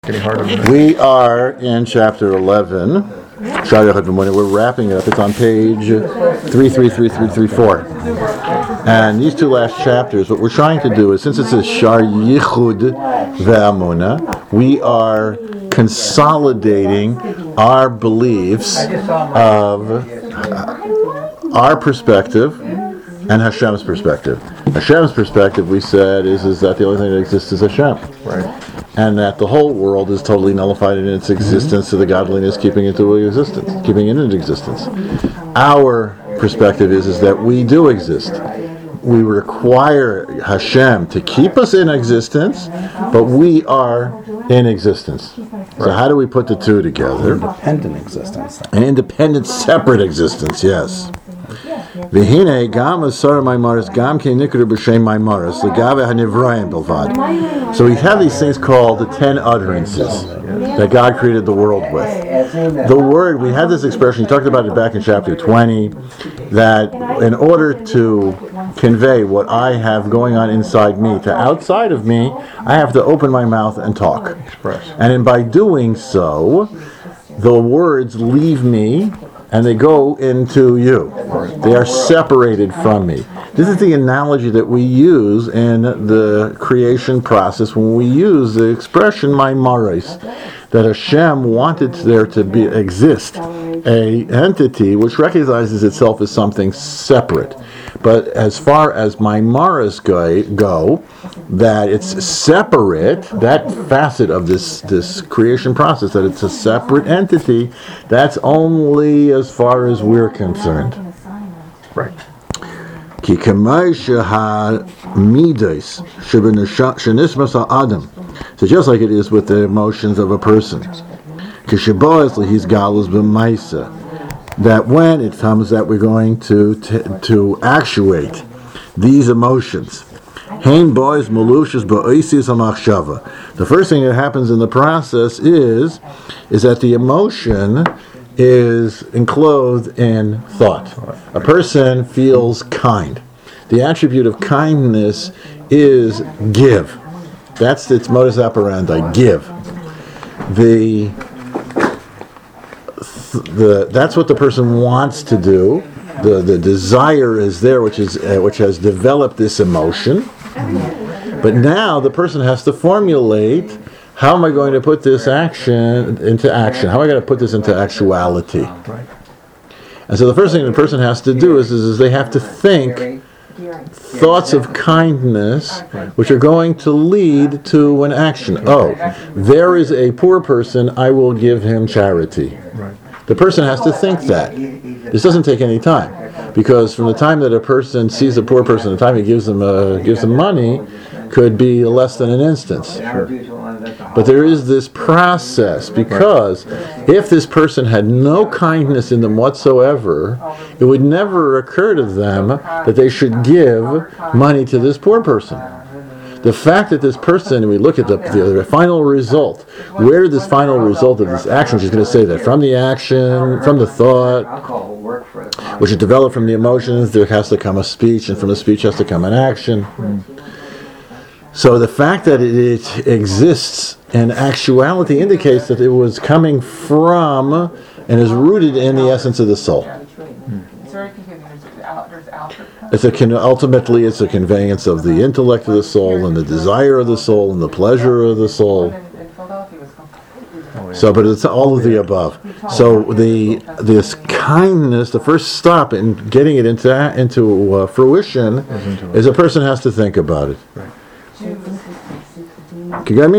Getting harder. We are in chapter 11. We're wrapping it up. It's on page 33334. And these two last chapters, what we're trying to do is, since it's a Shar Yichud Ve'amuna, we are consolidating our beliefs of our perspective and Hashem's perspective. Hashem's perspective, we said, is that the only thing that exists is Hashem. Right. And that the whole world is totally nullified in its existence to the godliness keeping it in existence. Our perspective is that we do exist. We require Hashem to keep us in existence, but we are in existence. So how do we put the two together? Independent existence. An independent, separate existence, yes. V'hinei gam asar maimaris gam ke nikru b'shem maimaris legave hanivraim bilvad. So we have these things called the 10 utterances that God created the world with. The word, we had this expression, he talked about it back in chapter 20, that in order to convey what I have going on inside me to outside of me, I have to open my mouth and talk. And by doing so, the words leave me and they go into you. They are separated from me. This is the analogy that we use in the creation process when we use the expression maimaris, that Hashem wanted there to exist a entity which recognizes itself as something separate. But as far as maimaris go, that it's separate, that facet of this creation process, that it's a separate entity, that's only as far as we're concerned. Right. So just like it is with the emotions of a person, that when it comes that we're going to actuate these emotions, the first thing that happens in the process is that the emotion is enclosed in thought. A person feels kind. The attribute of kindness is give. That's its modus operandi, give. That's what the person wants to do. The desire is there, which has developed this emotion. But now the person has to formulate, how am I going to put this action into action? How am I going to put this into actuality? Right. And so the first thing the person has to do is they have to think thoughts of kindness which are going to lead to an action. Oh, there is a poor person, I will give him charity. Right. The person has to think that. This doesn't take any time, because from the time that a person sees a poor person, the time he gives them money, could be less than an instance. Sure. But there is this process, because if this person had no kindness in them whatsoever, it would never occur to them that they should give money to this poor person. The fact that this person, we look at the final result, where did this final result of this action, which is going to say that from the action, from the thought, which is developed from the emotions, there has to come a speech, and from the speech has to come an action. So the fact that it exists in actuality indicates that it was coming from and is rooted in the essence of the soul. Ultimately, it's a conveyance of the intellect of the soul and the desire of the soul and the pleasure of the soul. So, but it's all of the above. So this kindness, the first stop in getting it into fruition, is a person has to think about it. So the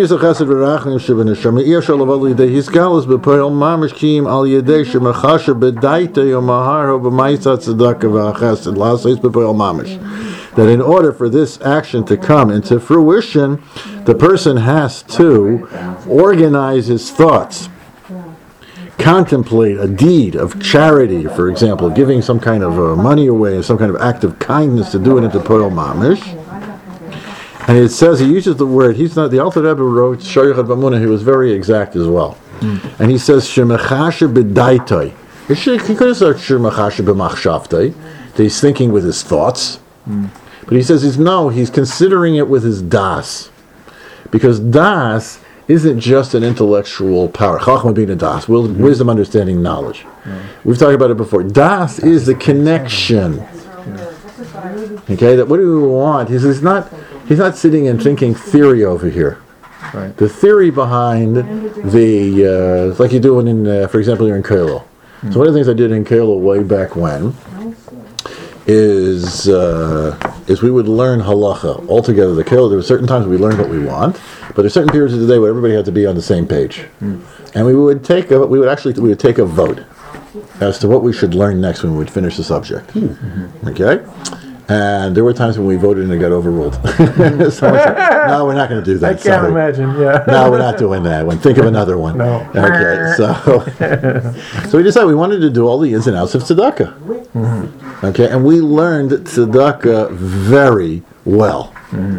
that in order for this action to come into fruition, the person has to organize his thoughts, contemplate a deed of charity, for example, giving some kind of money away, some kind of act of kindness, to do it into Poel Mamish. And it says, he uses the word, the Alter Rebbe wrote Shar Yichud Ve'amuna, he was very exact as well. And he says, Shemachashe b'daitoi. He could have said Shemachashe b'machshavtoi, that he's thinking with his thoughts. But he says he's considering it with his das. Because das isn't just an intellectual power. Chachma being a das, wisdom, understanding, knowledge. We've talked about it before. Das is the connection. Okay, that what do we want? He's not sitting and thinking theory over here. Right. The theory behind the like you do in, for example, you're in Kelo. So one of the things I did in Kelo way back when is we would learn halacha all together. The Kelo, there were certain times we learned what we want, but there's certain periods of the day where everybody had to be on the same page, and we would take a vote as to what we should learn next when we would finish the subject. Okay. And there were times when we voted and it got overruled. So no, we're not going to do that. I can't imagine, yeah. No, we're not doing that one. Think of another one. No. Okay, so we decided we wanted to do all the ins and outs of tzedakah. Okay, and we learned tzedakah very well.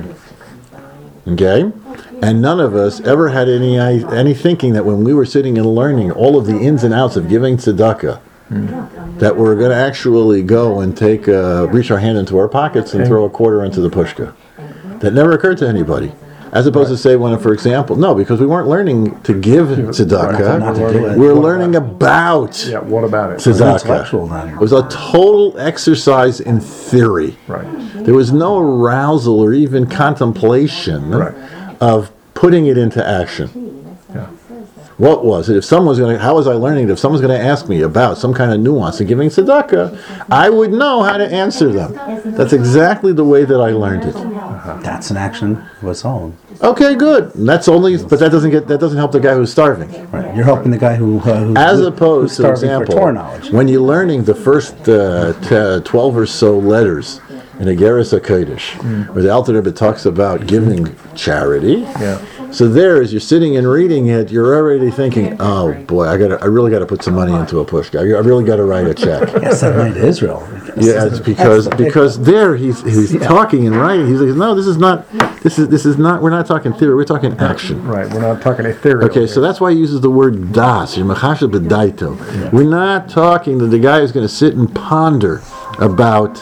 Okay, and none of us ever had any thinking that when we were sitting and learning all of the ins and outs of giving tzedakah, that we're going to actually go and reach our hand into our pockets and throw a quarter into the pushka. That never occurred to anybody. As opposed to say, when, for example, no, because we weren't learning to give tzedakah, we were learning about Yeah, what about it? Intellectual tzedakah. then. It was a total exercise in theory. Right. There was no arousal or even contemplation Right. of putting it into action. Yeah. What was it? How was I learning it? If someone's going to ask me about some kind of nuance in giving tzedakah, I would know how to answer them. That's exactly the way that I learned it. That's an action of its own. Okay, good. And but that doesn't help the guy who's starving. Right. You're helping the guy who As who's opposed to, starving example, for Torah knowledge. when you're learning the first 12 or so letters in a Geras HaKodesh, where the Alter Rebbe talks about giving charity. Yeah. So there, as you're sitting and reading it, you're already thinking, "Oh boy, I really got to put some money into a pushka. I really got to write a check." Yes, that money to Israel. Yeah, it's because there he's talking and writing. He's like, "No, this is not. We're not talking theory. We're talking action." Right, we're not talking ethereal. Okay, so that's why he uses the word das. You're machasha b'daito. We're not talking to the guy who's going to sit and ponder about.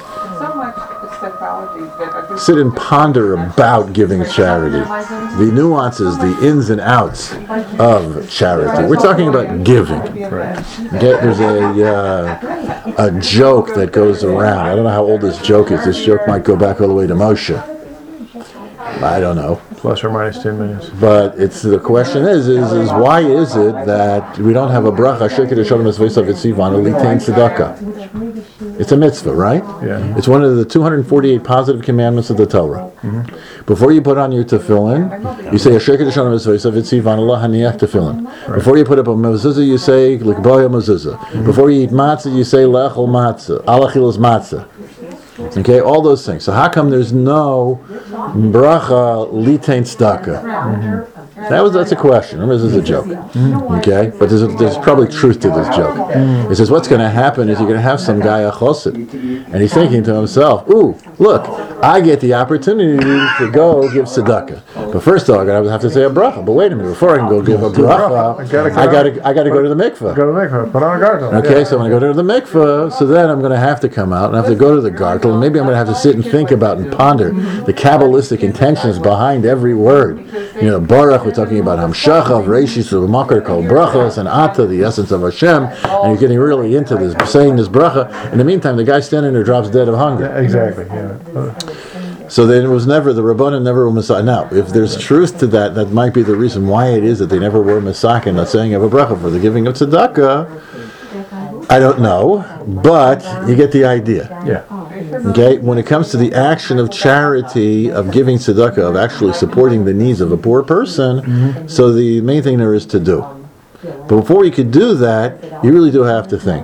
Sit and ponder about giving charity, the nuances, the ins and outs of charity. We're talking about giving. Okay, there's a joke that goes around. I don't know how old this joke is. This joke might go back all the way to Moshe. I don't know. Plus or minus 10 minutes. But the question is why is it that we don't have a bracha sheket hashalom esveisav etzivan alitain tzedakah? It's a mitzvah, right? Yeah. It's one of the 248 positive commandments of the Torah. Before you put on your tefillin, you say sheket hashalom esveisav etzivan Allah haniach tefillin. Before you put up a mezuzah, you say likboya mezuzah. Before you eat matzah, you say lechol matzah, alachilas matzah. Okay, all those things. So how come there's no bracha litain tzedakah? That's a question. Remember, this is a joke. Okay, but there's probably truth to this joke. It says what's going to happen is you're going to have some guy a chosid, and he's thinking to himself, "Ooh, look, I get the opportunity to go give tzedakah. But first of all, I'm going to have to say a bracha. But wait a minute, before I can go give a bracha, I got to go to the mikveh. Go to the mikveh, put on a gargle. Okay, so when I go to the mikveh, so then I'm going to have to come out and I have to go to the gargle, and maybe I'm going to have to sit and think about and ponder the Kabbalistic intentions behind every word. You know, Baruch, we're talking about Hamshacha, Reishis, Makar, Kol Brachos, and Ata, the essence of Hashem, and you're getting really into this, saying this bracha. In the meantime, the guy standing there drops dead of hunger. Yeah, exactly, yeah. So then it was never, the Rabbanan never were Messiah. Now, if there's truth to that, that might be the reason why it is that they never were Messiah and not saying of a bracha for the giving of tzedakah. I don't know, but you get the idea. Yeah. Okay, when it comes to the action of charity, of giving tzedakah, of actually supporting the needs of a poor person, so the main thing there is to do. But before you could do that, you really do have to think.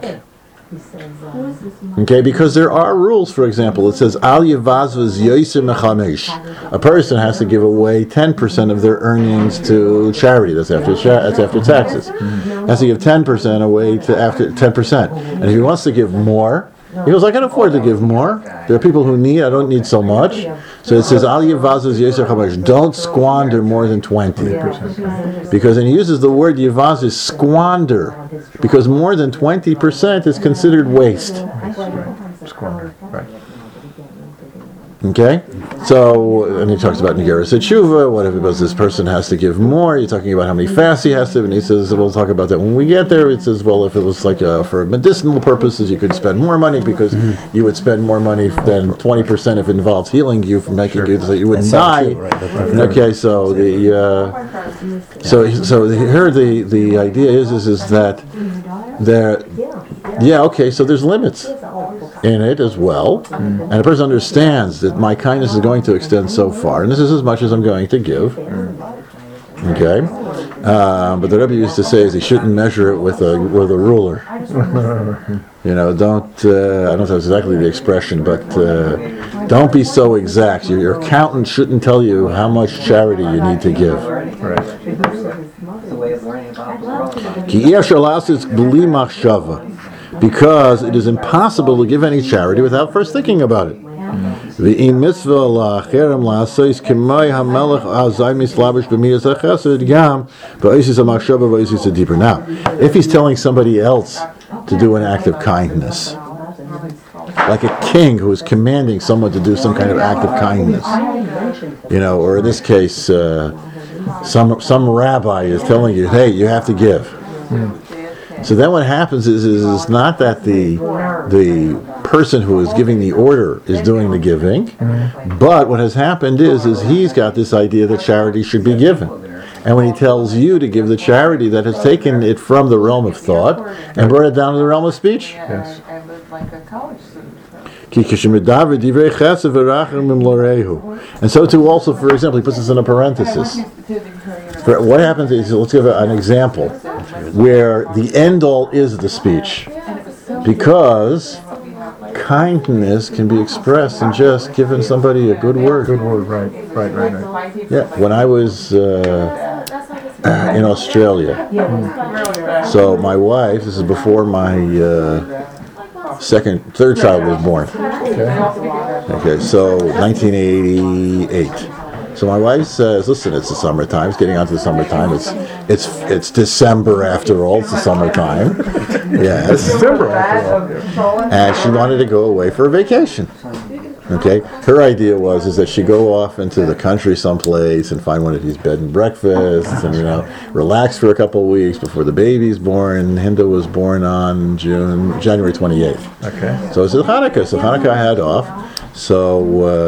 Okay, because there are rules. For example, it says Al Yevazvaz Yoser Mechamesh. A person has to give away 10% of their earnings to charity. That's after taxes. Has to give 10% away to after 10%. And if he wants to give more, he goes, I can afford to give more. There are people who need, I don't need so much. So it says, Al Yevazvaz Yoser Chamesh. Don't squander more than 20. Because, and he uses the word Yevaz is squander. Because more than 20% is considered waste. Squander, right. Okay, so and he talks about Nigera Setshuva. What if it was this person has to give more? You're talking about how many fasts he has to, and he says we'll talk about that when we get there. It says, well, if it was like for medicinal purposes, you could spend more money because you would spend more money than 20% if it involves healing you from making you so you wouldn't die. True, right? That's right. Okay, so here the idea is that there. Yeah, okay, so there's limits in it as well. And a person understands that my kindness is going to extend so far, and this is as much as I'm going to give. Okay? But the Rebbe used to say is he shouldn't measure it with a ruler. You know, don't, I don't know exactly the expression, but don't be so exact. Your accountant shouldn't tell you how much charity you need to give. Ki iyar shalasis b'li machshava. Because it is impossible to give any charity without first thinking about it. V'im mitzvah la'acherem la'asais k'may ha'melech azay mislavish b'miyas ha'chesed gam ba'osis ha'machshava ba'osis ha'dibur. Now, if he's telling somebody else to do an act of kindness, like a king who is commanding someone to do some kind of act of kindness, you know, or in this case, some rabbi is telling you, hey, you have to give. So then what happens is not that the person who is giving the order is doing the giving, but what has happened is he's got this idea that charity should be given. And when he tells you to give the charity, that has taken it from the realm of thought and brought it down to the realm of speech. Yes. I live like a college student. And so too also, for example, he puts this in a parenthesis. What happens is, let's give an example, where the end all is the speech. Because kindness can be expressed in just giving somebody a good word. Good word, right. Yeah, when I was in Australia, so my wife, this is before my third child was born. Okay, so 1988. So my wife says, "Listen, it's the summertime. It's getting on to the summertime. It's December after all. It's the summertime. Yes, December after all. and she wanted to go away for a vacation. Okay, her idea is that she go off into the country someplace and find one of these bed and breakfasts and relax for a couple of weeks before the baby's born. Hinda was born on January 28th. Okay. So it's Hanukkah. So Hanukkah I had off. So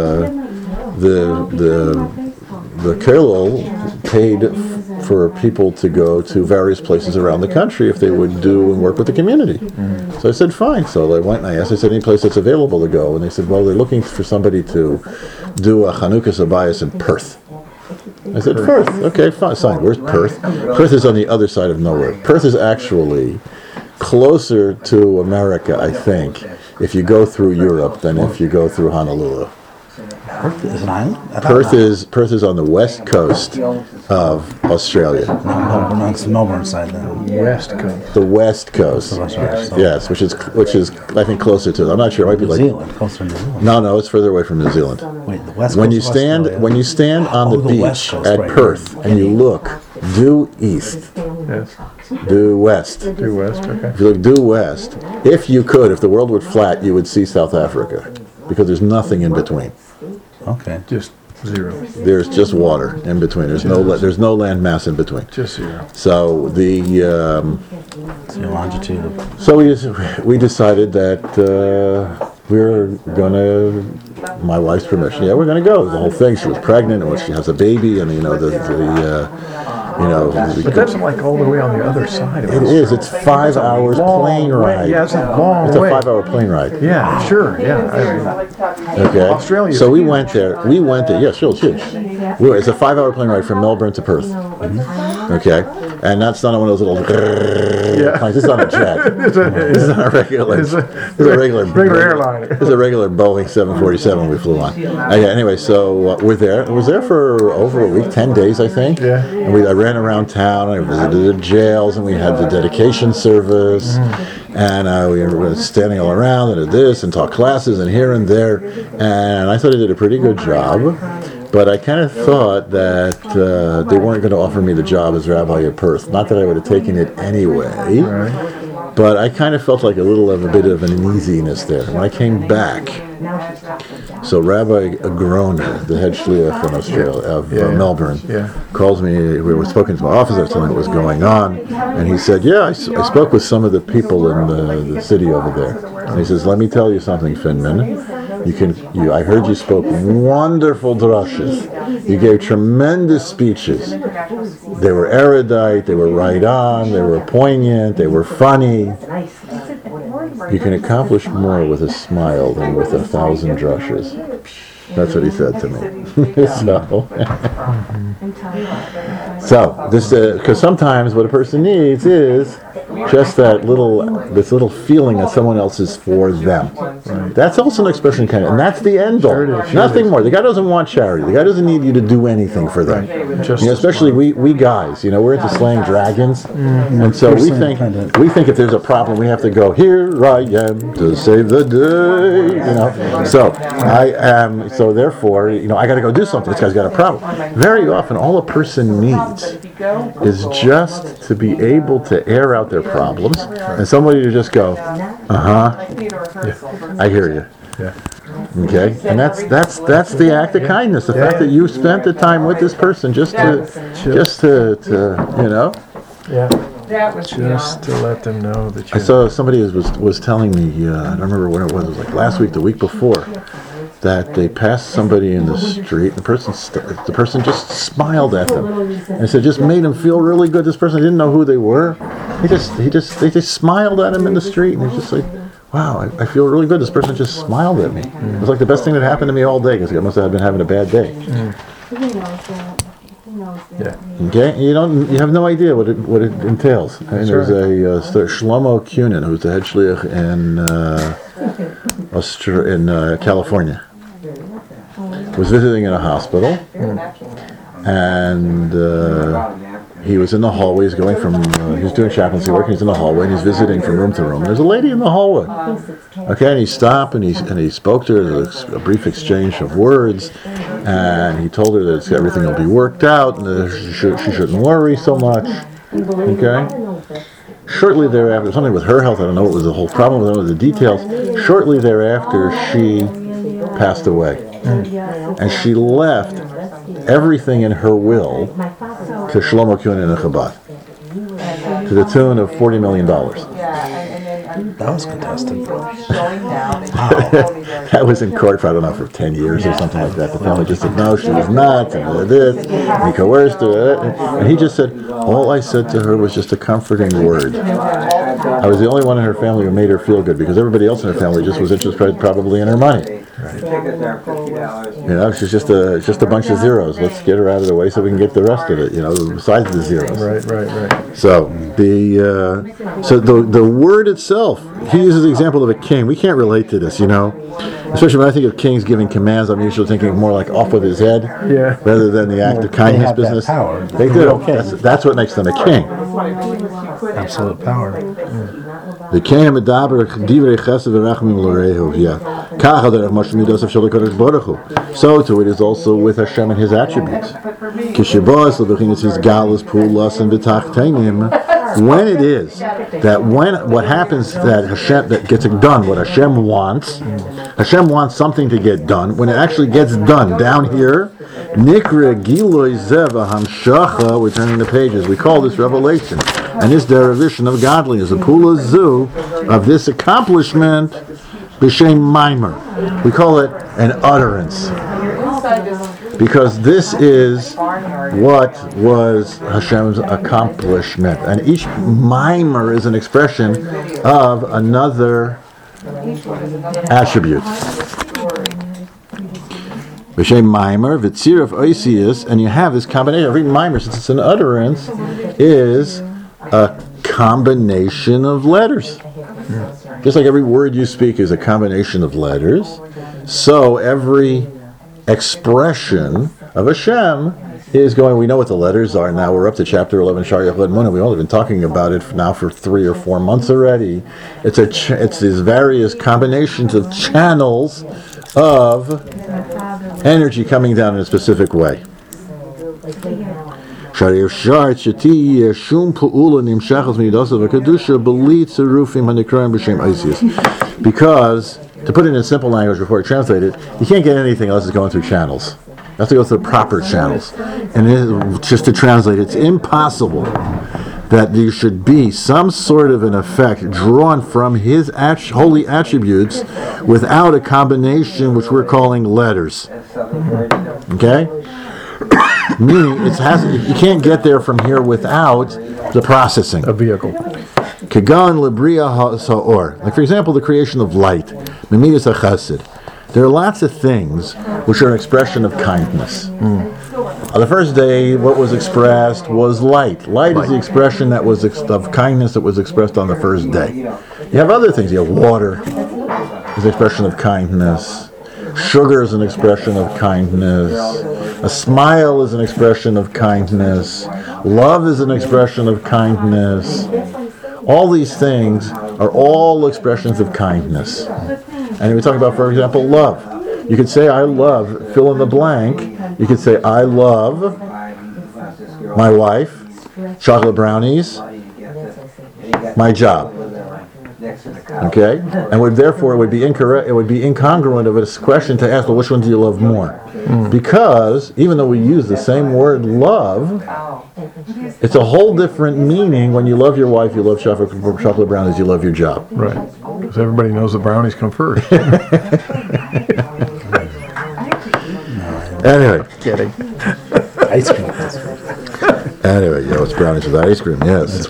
the Kollel paid for people to go to various places around the country if they would do and work with the community. So I said, fine. So I went and I asked, I said, any place that's available to go? And they said, well, they're looking for somebody to do a Chanukah Sabayas in Perth. I said, Perth. Okay, fine. Where's Perth? Perth is on the other side of nowhere. Perth is actually closer to America, I think, if you go through Europe than if you go through Honolulu. Perth is an island? Perth is on the west coast of Australia. No, it's the Melbourne side then. West Coast. The west coast. Yes, which is I think closer to. I'm not sure. It might be New like Zealand, closer to New Zealand. No, it's further away from New Zealand. Wait, the west When coast you of stand Australia. on the West beach Coast, at right. Perth and you look due east, Yes. due west. Due west, okay. If you look due west, if the world were flat, you would see South Africa because there's nothing in between. Okay. Just zero. There's just water in between. There's no land mass in between. Just zero. So the So your longitude of we decided that we're gonna, my wife's permission. Yeah, we're gonna go. The whole thing. She was pregnant, and she has a baby, and But that's like all the way on the other side of it is. It's 5 hours plane ride. Yeah, it's a long It's a way. 5-hour plane ride. Yeah, sure. Yeah. Okay. Australia So is we huge. went there. Yeah, sure, it's huge. It's a 5-hour plane ride from Melbourne to Perth. Okay. And that's not one of those little planes. This is not a jet. This is not a regular. This is a regular airliner. This is a regular Boeing 747 we flew on. Okay. Anyway, so we're there. I was there for over a week, 10 days, I think. Yeah. And I ran around town. I visited the jails, and we had the dedication service, and we were standing all around and did this and taught classes and here and there, and I thought I did a pretty good job. But I kind of thought that they weren't going to offer me the job as rabbi at Perth. Not that I would have taken it anyway, but I kind of felt like a bit of an uneasiness there. When I came back, So Rabbi Groner, the head shliach in Australia, of Melbourne, calls me. We were spoken to my office. I was telling him what was going on, and he said, "Yeah, I spoke with some of the people in the city over there." And he says, "Let me tell you something, Finman. I heard you spoke wonderful drushes. You gave tremendous speeches. They were erudite. They were right on. They were poignant. They were funny. You can accomplish more with a smile than with 1,000 drushes." That's what he said to me. So this, because sometimes what a person needs is just this little feeling that someone else is for them. That's also an expression kind of, and that's the end goal. Nothing more. The guy doesn't want charity. The guy doesn't need you to do anything for them. Especially we guys. We're into slaying dragons, and so we think if there's a problem, we have to go, "Here I am to save the day." So I am. So therefore, I got to go do something. This guy's got a problem. Very often, all a person needs is just to be able to air out their problems, and somebody to just go, I hear you. Yeah. Okay, and that's the act of kindness. The fact that you spent the time with this person just to Just to let them know that you. I saw somebody was telling me. I don't remember when it was. It was like last week, the week before, that they passed somebody in the street. The person just smiled at them, and it just made him feel really good. This person didn't know who they were. They just smiled at him in the street, and he's just like, "Wow, I feel really good. This person just smiled at me. It was like the best thing that happened to me all day because I must have been having a bad day." Okay, you have no idea what it entails. And there's a Shlomo Kunin, who's the head shliach in California, was visiting in a hospital, and he was in the hallway. He's going from he was doing chaplaincy work, and he's in the hallway, and he's visiting from room to room. There's a lady in the hallway. Okay, and he stopped and he spoke to her. There was a brief exchange of words, and he told her that everything will be worked out, and that she shouldn't worry so much. Okay. Shortly thereafter, something with her health, I don't know what was the whole problem, I don't know the details. Shortly thereafter, she passed away, and she left everything in her will to Shlomo Kunin and Chabad, to the tune of $40 million. That was contested. That was in court for, I don't know, for 10 years or something like that. The family just said, no, she was not, and this, and he coerced her. And he just said, all I said to her was just a comforting word. I was the only one in her family who made her feel good, because everybody else in her family just was interested probably in her money. She's just a bunch of zeros. Let's get her out of the way so we can get the rest of it, besides the zeros. Right. So the word itself, he uses the example of a king. We can't relate to this, especially when I think of kings giving commands. I'm usually thinking more like off with his head, rather than the act of kindness they have business. That power. They do. Okay. That's what makes them a king. Absolute power. The king medaber divrei chesed v'rachmim l'reihu. So too it is also with Hashem and His attributes. When it is that what happens that Hashem that gets done, what Hashem wants something to get done. When it actually gets done down here, Nikra Giloi Zeva Hamshacha. We're turning the pages. We call this revelation, and this derivation of godliness, the Pula Zu of this accomplishment. B'shem Maimer. We call it an utterance, because this is what was Hashem's accomplishment, and each Maimer is an expression of another attribute. B'shem Maimer, V'tzir of Oisius, and you have this combination. Every Maimer, since it's an utterance, is a combination of letters. Just like every word you speak is a combination of letters, so every expression of Hashem is going. We know what the letters are now. We're up to chapter 11, Shar Yachad Munah. We've only been talking about it now for 3 or 4 months already. It's these various combinations of channels of energy coming down in a specific way. Because to put it in simple language before I translate it, you can't get anything unless it's going through channels. You have to go through the proper channels. And just to translate, it's impossible that there should be some sort of an effect drawn from his holy attributes without a combination which we're calling letters. Okay? Meaning, you can't get there from here without the processing. A vehicle. Kagan Libria Ha'or. Like, for example, the creation of light. Mimidas HaChesed. There are lots of things which are an expression of kindness. On the first day, what was expressed was light. Light is the expression that was of kindness that was expressed on the first day. You have other things. You have water is an expression of kindness. Sugar is an expression of kindness. A smile is an expression of kindness. Love is an expression of kindness. All these things are all expressions of kindness. And we talk about, for example, love. You could say, I love, fill in the blank. You could say, I love my wife, chocolate brownies, my job. Okay? And therefore, it would be incorrect, it would be incongruent of a question to ask, well, which one do you love more? Because, even though we use the same word love, it's a whole different meaning when you love your wife, you love chocolate brownies, you love your job. Right. Because everybody knows the brownies come first. Anyway. Kidding. Ice cream. Anyway, it's brownies with ice cream, yes.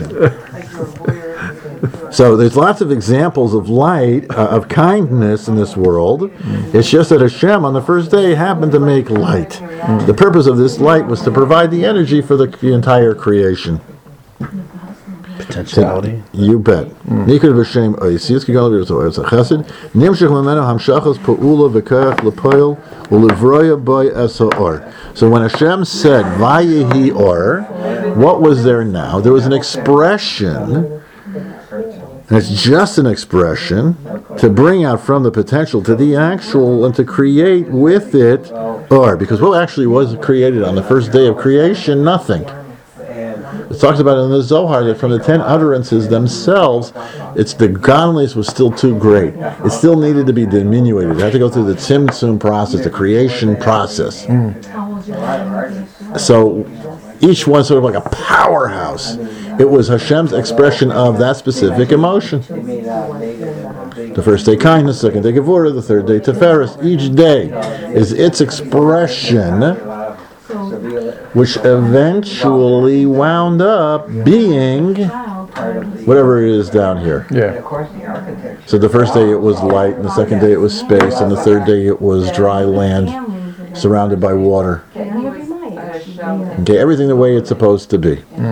So there's lots of examples of light, of kindness in this world. It's just that Hashem on the first day happened to make light. The purpose of this light was to provide the energy for the entire creation. Potentiality. You bet. Nikar b'shem oisius kigal v'yotzo chesed nimshich memeno hamshachos pa'ula v'koach l'poil u'levroya boy esoor. So when Hashem said Vayehi or, what was there now? There was an expression. And it's just an expression to bring out from the potential to the actual and to create with it or. Because what actually was created on the first day of creation? Nothing. It talks about it in the Zohar that from the 10 utterances themselves, it's the godliness was still too great. It still needed to be diminuted. It had to go through the tzimtzum process, the creation process. So each one sort of like a powerhouse. It was Hashem's expression of that specific emotion. The first day kindness, second day Gevurah, the third day Tiferes. Each day is its expression, which eventually wound up being whatever it is down here. Yeah. So the first day it was light, and the second day it was space, and the third day it was dry land surrounded by water. Okay, everything the way it's supposed to be. When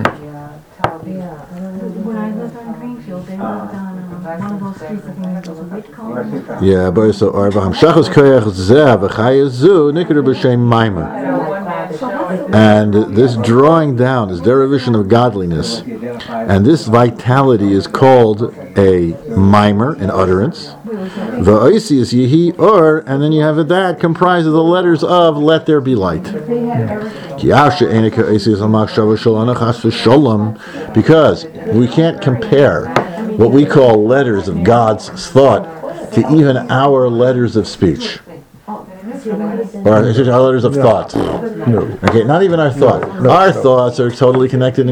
I lived on Greenfield, they lived on one of those streets, I think it was a white color. Yeah, but so Arvaham Shachos Koyach Zev Chayazu Nikra B'Shem Maimer. And this drawing down, this derivation of godliness, and this vitality is called a mimer, an utterance. The oisi is yehi or, and then you have that comprised of the letters of let there be light. Because we can't compare what we call letters of God's thought to even our letters of speech. Or our letters of thought. No. Okay, not even our thought. Our thoughts are totally connected and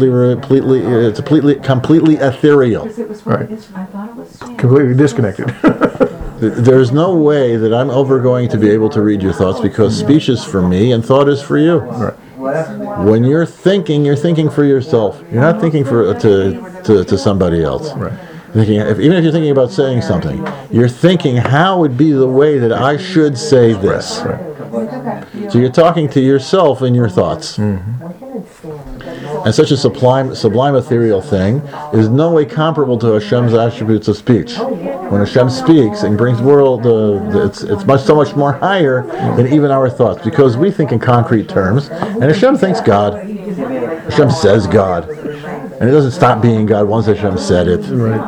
completely ethereal. Right. Completely disconnected. There's no way that I'm ever going to be able to read your thoughts because speech is for me and thought is for you. Right. When you're thinking for yourself. You're not thinking to somebody else. Right. Even if you're thinking about saying something, you're thinking how would be the way that I should say this. Right. So you're talking to yourself in your thoughts. And such a sublime ethereal thing is no way comparable to Hashem's attributes of speech. When Hashem speaks and brings world, it's so much more higher than even our thoughts because we think in concrete terms, and Hashem thinks God. Hashem says God, and it doesn't stop being God once Hashem said it. Right.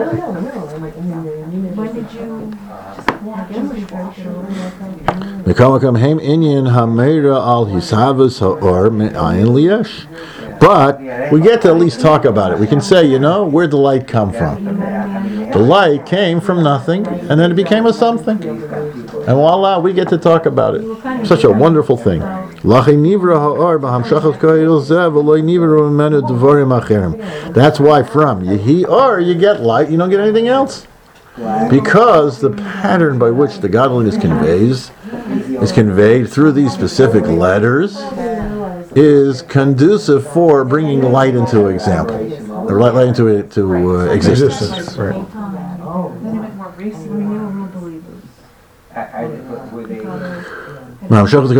When did you But we get to at least talk about it. We can say, where'd the light come from? The light came from nothing, and then it became a something. And voila, we get to talk about it. Such a wonderful thing. That's why from Yehi Or you get light, you don't get anything else. Because the pattern by which the godliness is conveyed through these specific letters is conducive for bringing light into example, or light into existence. Right. And that's why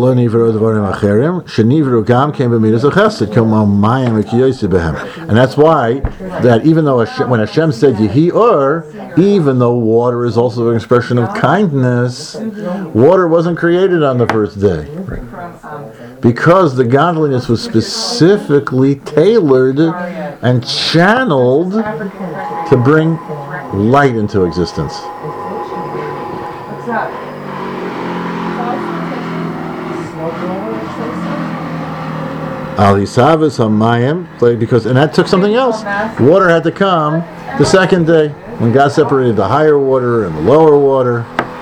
that even though when Hashem said Yehi Or, even though water is also an expression of kindness, water wasn't created on the first day. Because the godliness was specifically tailored and channeled to bring light into existence. What's up? Alisavis Hamayim, because and that took something else. Water had to come the second day when God separated the higher water and the lower water.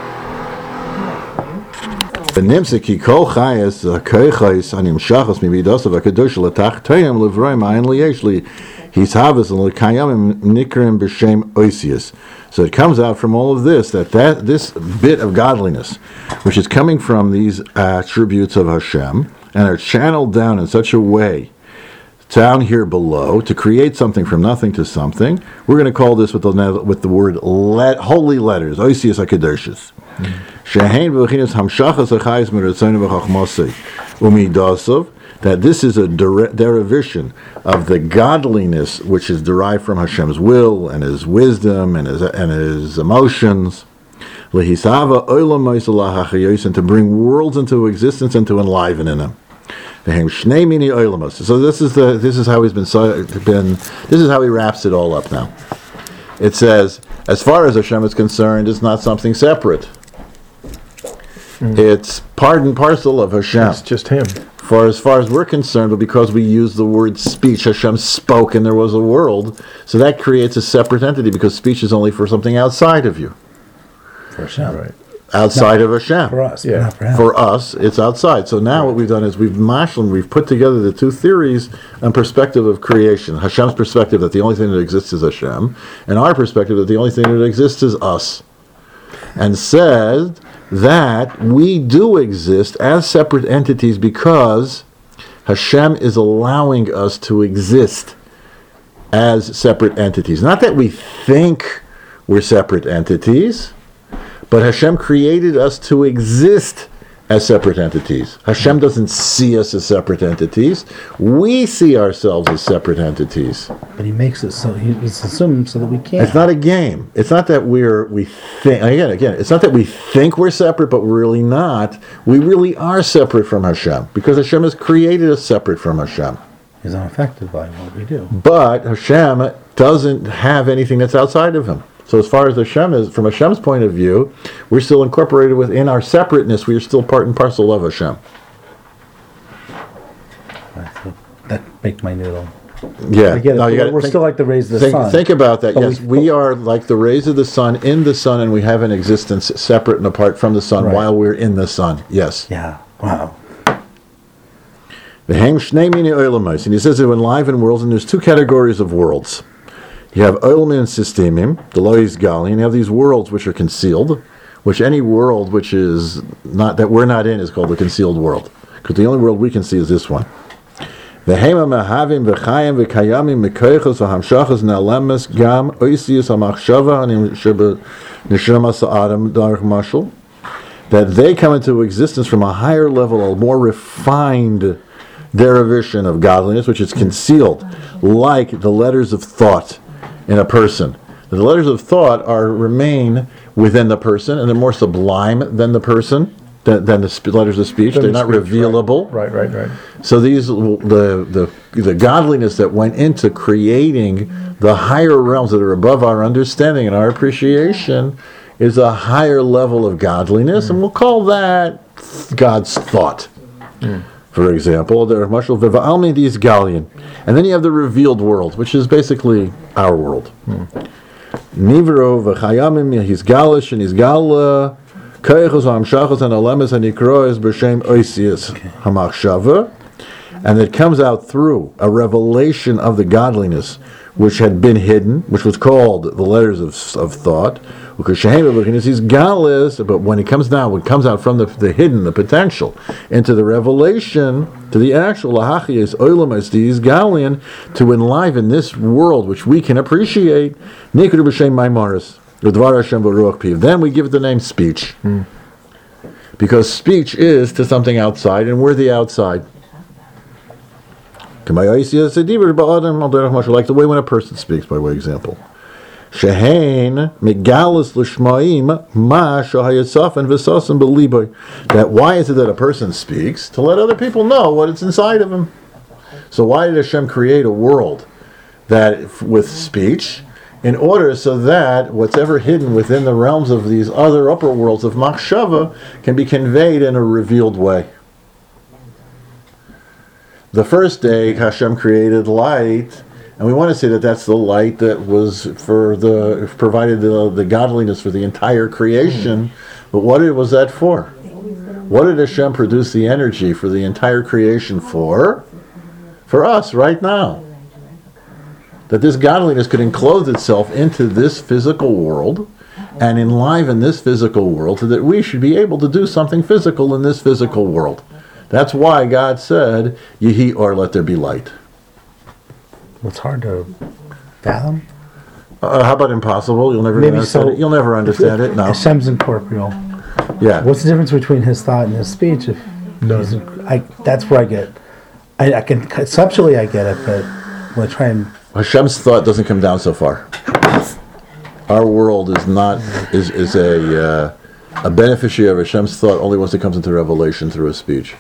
The Nimsiki Kol Chayas Keichais Anim Shachas Mividosav Akadosh Latachtayim Levroim Ayin Lieshli Hishavas and Lekayamim Nikrim B'Shem Oisius. So it comes out from all of this that this bit of godliness, which is coming from these attributes of Hashem, and are channeled down in such a way down here below to create something from nothing to something. We're going to call this with the word holy letters, Oisius HaKadoshis. Shehein v'chinas hamshachas achayis meratzonu v'chachmasei umidasav, that this is a derivation of the godliness which is derived from Hashem's will and His wisdom and His emotions. Lehisava olam ma'isala hachayos, and to bring worlds into existence and to enliven in them. So this is how he's been. This is how he wraps it all up now. It says, as far as Hashem is concerned, it's not something separate. It's part and parcel of Hashem. It's just Him. For as far as we're concerned, but because we use the word speech, Hashem spoke and there was a world, so that creates a separate entity because speech is only for something outside of you. For Hashem. Right. Outside of Hashem. For us, Yeah. not for him. For us, it's outside. So now what we've done is we've put together the two theories and perspective of creation. Hashem's perspective that the only thing that exists is Hashem, and our perspective that the only thing that exists is us. And said that we do exist as separate entities because Hashem is allowing us to exist as separate entities. Not that we think we're separate entities, but Hashem created us to exist as separate entities. Hashem doesn't see us as separate entities. We see ourselves as separate entities. But he makes it so it's assumed so that we can't. It's not a game. It's not that we think again. It's not that we think we're separate, but we're really not. We really are separate from Hashem because Hashem has created us separate from Hashem. He's unaffected by what we do. But Hashem doesn't have anything that's outside of Him. So as far as Hashem is, from Hashem's point of view, we're still incorporated within our separateness. We are still part and parcel of Hashem. So that make my noodle. Yeah. I get it. No, you gotta We're think, still like the rays of the sun. think about that. But Yes, we- we are like the rays of the sun in the sun, and we have an existence separate and apart from the sun Right. while we're in the sun. Yes. Yeah. Wow. And he says it in live in worlds, and there's two categories of worlds. You have Oilmin and Systemim, the Lois Gali, and you have these worlds which are concealed, which any world which is not, that we're not in, is called a concealed world. Because the only world we can see is this one. The Hema Mahavim v'chayim v'kayamim mikoichos v'hamshachos na'alemes gam oisius ha'machshava nishama sa'adam darach mashal, that they come into existence from a higher level, a more refined derivation of godliness, which is concealed, like the letters of thought in a person. The letters of thought remain within the person, and they're more sublime than the person, than the letters of speech. They're not revealable. Right. So these the godliness that went into creating the higher realms that are above our understanding and our appreciation is a higher level of godliness, and we'll call that God's thought. For example, there are Mashal Viva'almi these Galian. And then you have the revealed world, which is basically our world. Nivro v'chayamim, he's galish and he's gala, kaychos ha'amshachos and alemes and ikroes b'shem oisius hamachshava. And it comes out through a revelation of the godliness which had been hidden, which was called the letters of thought. Because he's godless, but when it comes down, what comes out from the hidden, the potential, into the revelation, to the actual lahachiyas oilam these Galian, to enliven this world which we can appreciate. Nikru b'shem maimaris, udvar Hashem v'ruach piv. Then we give it the name speech, because speech is to something outside, and we're the outside. Like the way when a person speaks, by way of example. Shehain megalis l'shmaim ma shahayasafen v'sasim b'liboy. That why is it that a person speaks? To let other people know what it's inside of him. So why did Hashem create a world that with speech? In order so that what's ever hidden within the realms of these other upper worlds of machshava can be conveyed in a revealed way. The first day Hashem created light, and we want to say that that's the light that was provided the godliness for the entire creation. But what was that for? What did Hashem produce the energy for the entire creation for? For us right now. That this godliness could enclose itself into this physical world and enliven this physical world so that we should be able to do something physical in this physical world. That's why God said, Yehi or let there be light. It's hard to fathom. How about impossible? You'll never understand it. You'll never understand it. No. Hashem's incorporeal. Yeah. What's the difference between his thought and his speech? That's where I get. I can conceptually I get it, but when I try and Hashem's thought doesn't come down so far. Our world is not is a beneficiary of Hashem's thought only once it comes into revelation through a speech.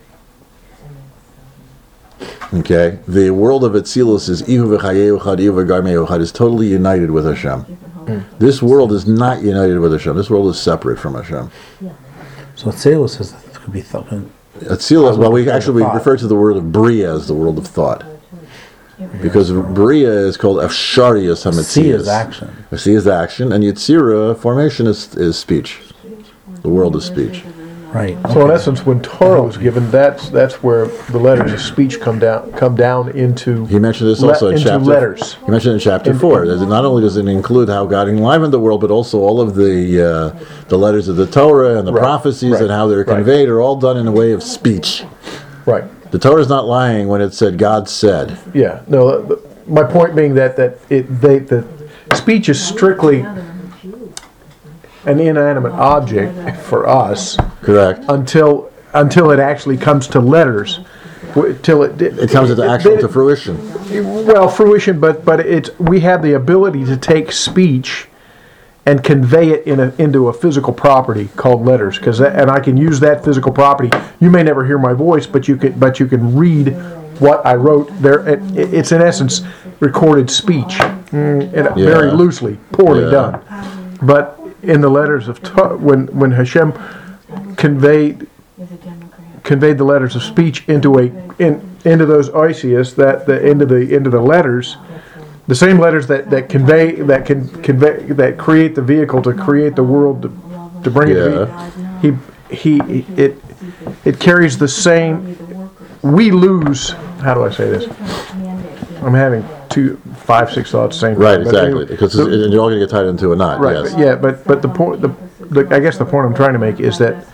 Okay, the world of Atzilus is Ihu v'chayehu chad, Ihu v'garmehu chad, is totally united with Hashem. This world is not united with Hashem. This world is separate from Hashem. So Atzilus says it could be thought. Atzilus, well, we refer to the world of Bria as the world of thought, because Bria is called Afshariyas Hametzias. See is action. See is action, and Yetzira formation is speech. The world is speech. Right. So in essence, when Torah was given, that's where the letters of speech come down into. He mentioned this also in chapter. Letters. He mentioned in chapter 4 that not only does it include how God enlivened the world, but also all of the letters of the Torah and the prophecies and how they're conveyed are all done in a way of speech. Right. The Torah is not lying when it said God said. Yeah. No. My point being that the speech is strictly an inanimate object for us. Correct. Until it actually comes to letters, till it comes to fruition. Well, fruition, but we have the ability to take speech and convey it into a physical property called letters, and I can use that physical property. You may never hear my voice, but you can read what I wrote there. It's in essence recorded speech, very loosely, poorly done, but. In the letters of when Hashem conveyed the letters of speech into those oisias into the letters, the same letters that create the vehicle to create the world to bring it to be. It carries the same. We lose. How do I say this? I'm having 5, 6 thoughts same right, time. exactly, because you're all going to get tied into a knot. Right, yes. but the point, I guess the point I'm trying to make is that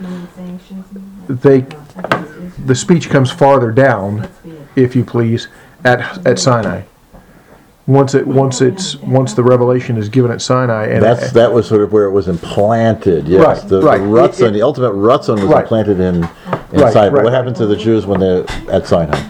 the speech comes farther down, if you please, at Sinai. Once the revelation is given at Sinai, and that was sort of where it was implanted. Yes, right, the Ratzon, the ultimate Ratzon was implanted inside. But what happened to the Jews when they at Sinai?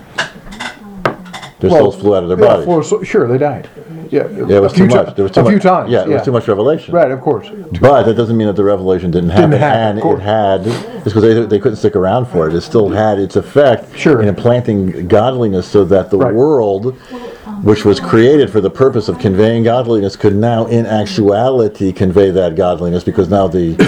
Their souls flew out of their bodies. Sure, they died. Yeah, it was too much. There was too a few times. Yeah, it was too much revelation. Right, of course. But that doesn't mean that the revelation didn't happen. And it had, just because they couldn't stick around for it, it still had its effect in implanting godliness so that the world which was created for the purpose of conveying godliness, could now, in actuality, convey that godliness because now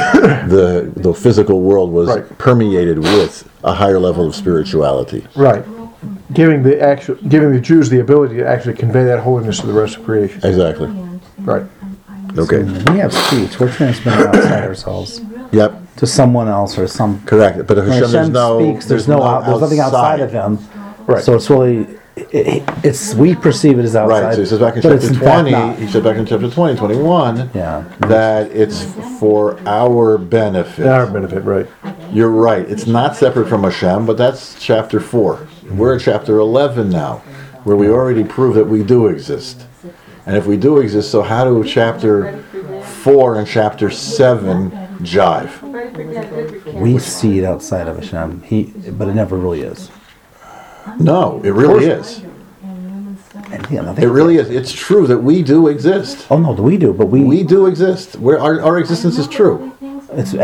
the physical world was Right. permeated with a higher level of spirituality. Right. Giving the Jews the ability to actually convey that holiness to the rest of creation. Exactly. Right. Okay. When we have speech, we're transmitting outside ourselves Yep. to someone else or some. Correct. But When Hashem, Hashem there's speaks, there's nothing outside of him. Right. So it's really, it's we perceive it as outside. Right. So he says back in but it's chapter in fact 20. not. He said back in chapter 20, 21. Yeah. That it's for our benefit. Our benefit, right. You're right. It's not separate from Hashem, but that's chapter 4. We're at chapter 11 now, where we already prove that we do exist. And if we do exist, so how do chapter 4 and chapter 7 jive? We see it outside of Hashem. But it never really is. No, it really is. And, yeah, nothing- It really is. It's true that we do exist. Oh no, we do, but We do exist. Our existence is true. It's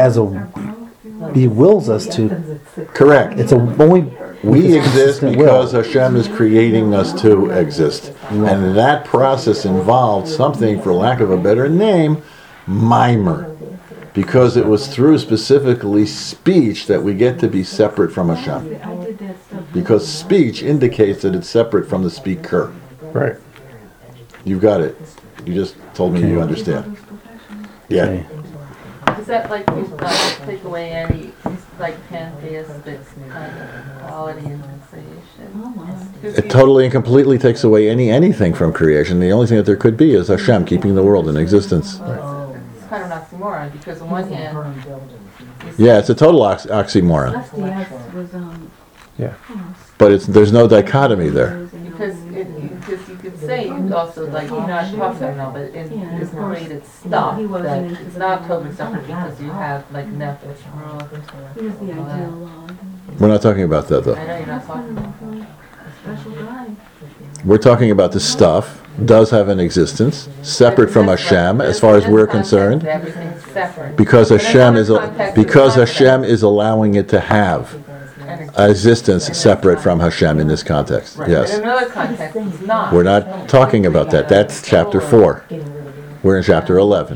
He wills us to. Correct. It's only. We exist consistent because will. Hashem is creating us to exist. And that process involved something, for lack of a better name, mimer. Because it was through specifically speech that we get to be separate from Hashem. Because speech indicates that it's separate from the speaker. Right. You've got it. You just told me you understand. Yeah. Okay. Is that like you take away any like pantheistic kind of quality in the creation? It totally and completely takes away anything from creation. The only thing that there could be is Hashem keeping the world in existence. It's kind of an oxymoron because on one hand, Yeah, it's a total oxymoron. FDS was Yeah. But there's no dichotomy there. because you could say you also like you're not talking about, but in this created stuff that it's not totally separate because you have like nefesh, ruach. he was the ideal log. We're not talking about that though. I know you're not talking about that. Special guy. We're talking about the stuff does have an existence separate from Hashem as far as we're concerned, Everything's separate. because But in Hashem another is context, because it's not Hashem is allowing it to have an existence separate from Hashem in this context. But Yes. in another context, it's not. We're not talking about that. That's chapter 4. We're in chapter 11.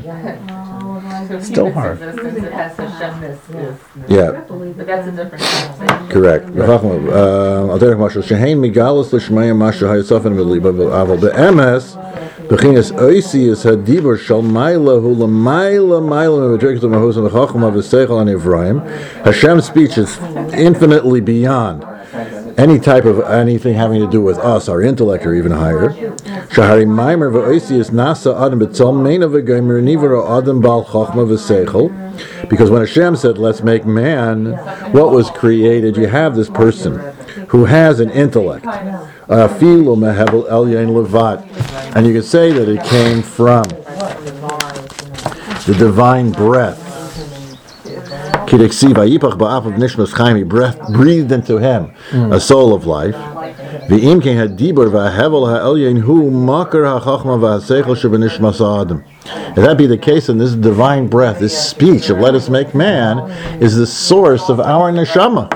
So Still human hard. existence, it has Hashemness. Yeah. But that's a different conversation. Correct. I'll tell you משהו, שהן מגלס לשמיה מה שהיסופן בליבה, אבל באמס, בחינס אויסיוס הדיבור של מיילה הוא למיילה מבדרכת ומהוס וחוכמה ושכל הנבראim. Hashem's speech is infinitely beyond any type of anything having to do with us, our intellect, or even higher. Shahari Maimer v'oisius nasa adam b'tzal meina v'geimer nivra adam bal chachma v'seichel. Because when Hashem said, "Let's make man," what was created? You have this person who has an intellect, afilu mehevel elyon levat, and you could say that it came from the divine breath. Breath breathed into him a soul of life. If that be the case, then this divine breath, this speech of "let us make man," is the source of our neshama.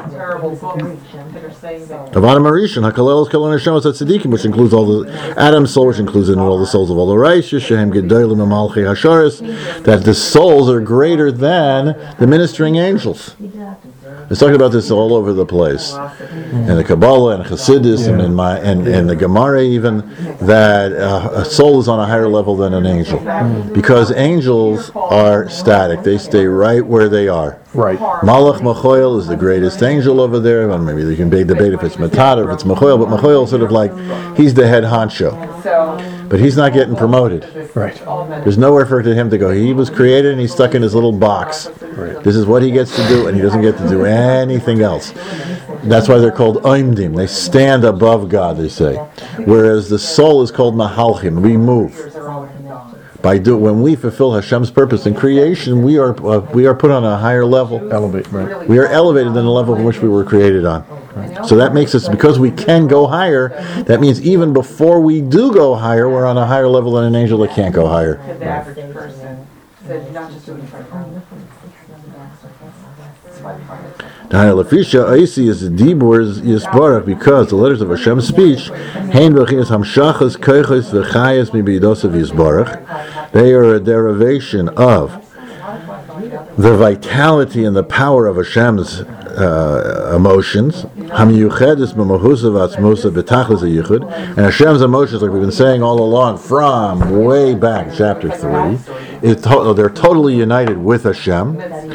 Of Adam Arishan, Hakalel is Kalon Hashem Tzadikim, which includes all the Adam's soul, which includes in all the souls of all the righteous, Shehem Gedolim Amalchi Hasharis, that the souls are greater than the ministering angels. It's talking about this all over the place, in the Kabbalah and Chassidus and the Gemara even, that a soul is on a higher level than an angel, because angels are static; they stay right where they are. Right. Malach Machoil is the greatest angel over there. Well, maybe you can debate if it's Matata or if it's Machoil, but Machoil is sort of like he's the head honcho, but he's not getting promoted. Right. There's nowhere for him to go. He was created and he's stuck in his little box. Right. This is what he gets to do, and he doesn't get to do anything else. That's why they're called oimdim. They stand above God, they say. Whereas the soul is called mahalchim. We move. When we fulfill Hashem's purpose in creation, we are put on a higher level. Elevate. Right. We are elevated than the level in which we were created on. So that makes us, because we can go higher, that means even before we do go higher, we're on a higher level than an angel that can't go higher. The average person said, not just doing Lefisha Oisi is the Dibur Yisbarach, because the letters of Hashem's speech, Hein Bechinas Hamshachas Koiches V'Chayes Mibidosav Yisbarach, they are a derivation of the vitality and the power of Hashem's emotions. Hamiyuchedes b'mahusav atzmusa b'tachlis hayichud, and Hashem's emotions, like we've been saying all along from way back, chapter 3, they're totally united with Hashem.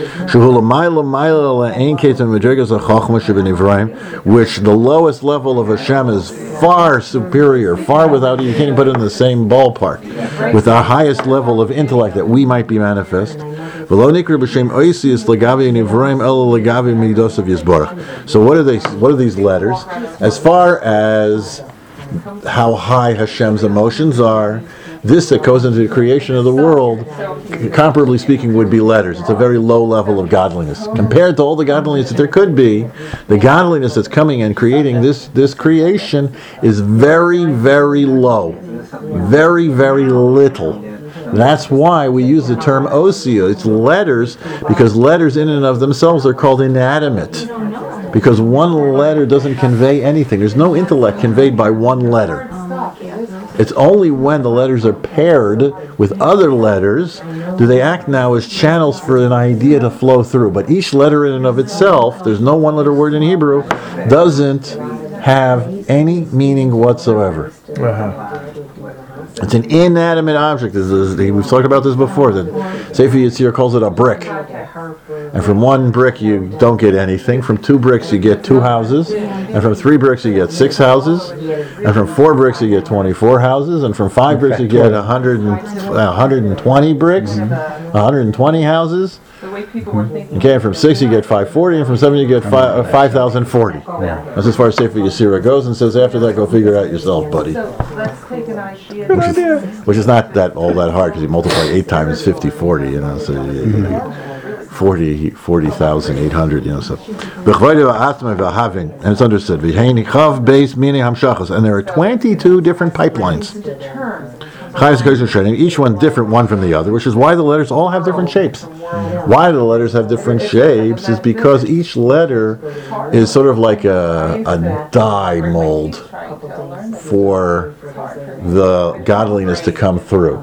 Which the lowest level of Hashem is far superior, far without, you can't even put it in the same ballpark, with our highest level of intellect that we might be manifest. So what are these letters? As far as how high Hashem's emotions are, this that goes into the creation of the world, comparably speaking, would be letters. It's a very low level of godliness. Compared to all the godliness that there could be, the godliness that's coming and creating this creation is very, very low. Very, very little. That's why we use the term osio. It's letters, because letters in and of themselves are called inanimate. Because one letter doesn't convey anything. There's no intellect conveyed by one letter. It's only when the letters are paired with other letters do they act now as channels for an idea to flow through. But each letter in and of itself, there's no one letter word in Hebrew, doesn't have any meaning whatsoever. It's an inanimate object. We've talked about this before. That Sefer Yetzirah calls it a brick. And from one brick you don't get anything. From 2 bricks you get 2 houses. And from 3 bricks you get 6 houses. And from 4 bricks you get 24 houses. And from 5 bricks you get 120 bricks, 120 houses. The way people were thinking. Okay, and from 6 you get 540, and from 7 you get 5,040. That's as far as Sefer Yetzirah goes, and says after that, go figure it out yourself, buddy. So let's take an idea. Which is not that all that hard, because you multiply 8 times 50, 40, you know, so you get 40,800, you know, so. And it's understood. And there are 22 different pipelines. Each one different one from the other, which is why the letters all have different shapes. Why the letters have different shapes is because each letter is sort of like a dye mold for the godliness to come through.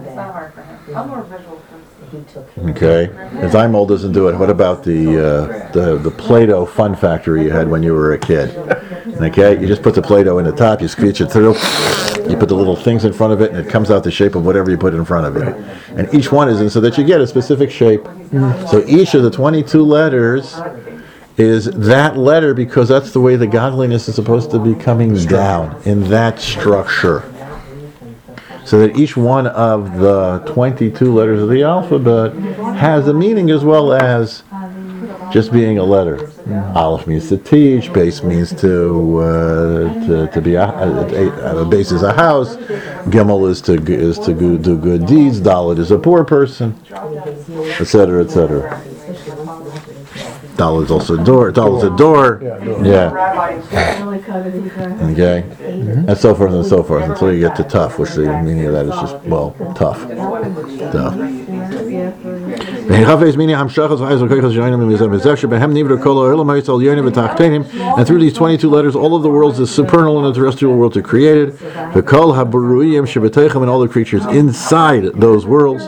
Okay, the dye mold doesn't do it. What about the Play-Doh fun factory you had when you were a kid? Okay, you just put the Play-Doh in the top, you screech it through, you put the little things in front of it, and it comes out the shape of whatever you put in front of it. And each one is in so that you get a specific shape. So each of the 22 letters is that letter, because that's the way the godliness is supposed to be coming down, in that structure. So that each one of the 22 letters of the alphabet has a meaning as well as just being a letter. Aleph means to teach, base means to be a base is a house, Gimel is to do good deeds, Dalet is a poor person, etc., etc. Dalet is also a door. Dalet is a door. Yeah. Okay. And so forth and so forth until you get to tough, which the meaning of that is just, well, tough. And through these 22 letters, all of the worlds, the supernal and the terrestrial worlds, are created. And all the creatures inside those worlds.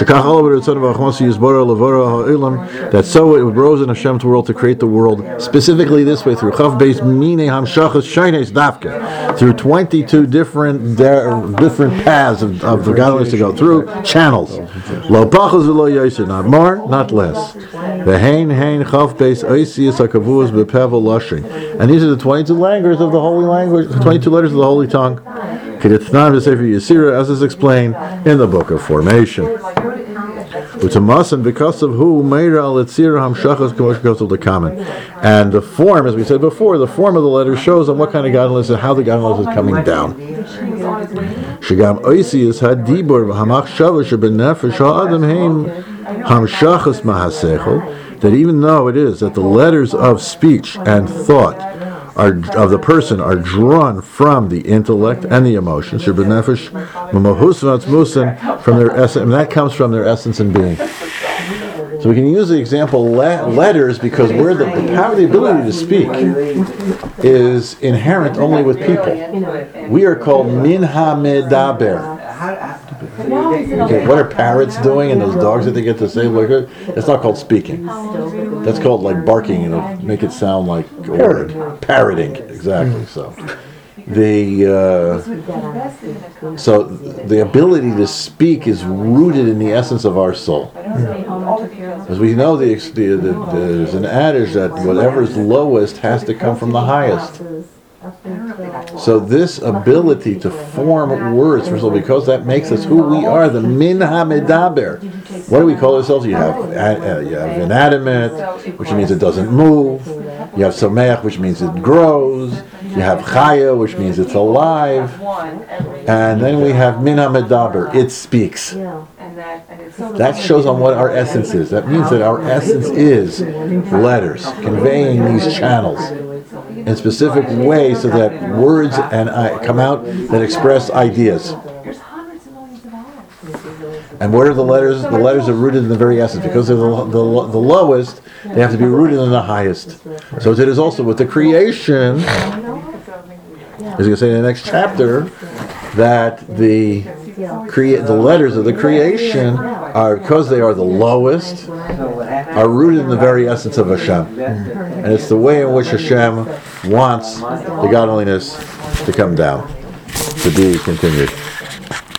That so it rose in Hashem's world to create the world specifically this way, through Chav Beis Mine Hamshachas Shaines Dafka, through 22 different paths of the godliness to go through, channels. Lo pachas v'lo yoser, not more, not less. V'hein Chav Beis Oisius HaKavuz B'Pevel Lashing. And these are the 22 languages of the holy language, the 22 letters of the holy tongue. K'ditznan v'Sefer Yetzirah, as is explained in the Book of Formation. And because of who Meira Letzira Hamshachas Kamosh of the common. And the form, as we said before, the form of the letter shows on what kind of godliness and how the godliness is coming down. Shagam Oisius had Dibur Hamachshava Shabenefesh Ha'adam Heim Hamshachas Mahasechel, that even though it is that the letters of speech and thought of the person are drawn from the intellect and the emotions, from their essence, and that comes from their essence and being. So we can use the example letters because we're the power, the ability to speak is inherent only with people. We are called min ha-medaber. Okay, what are parrots doing and those dogs that they get to say? Like, it's not called speaking. That's called like barking, and it'll make it sound like a word. Parroting, exactly. So the ability to speak is rooted in the essence of our soul. As we know, there's an adage that whatever's lowest has to come from the highest. So this ability to form words, first of all, because that makes us who we are, the min ha-medaber. What do we call ourselves? You have inanimate, which means it doesn't move. You have sameach, which means it grows. You have chaya, which means it's alive. And then we have min ha-medaber, it speaks. That shows on what our essence is. That means that our essence is letters, conveying these channels in specific ways so that words come out that express ideas. And what are the letters? The letters are rooted in the very essence. Because they're the lowest, they have to be rooted in the highest. So it is also with the creation, as you can say in the next chapter, that the letters of the creation are, because they are the lowest, are rooted in the very essence of Hashem. And it's the way in which Hashem wants the godliness to come down. To be continued.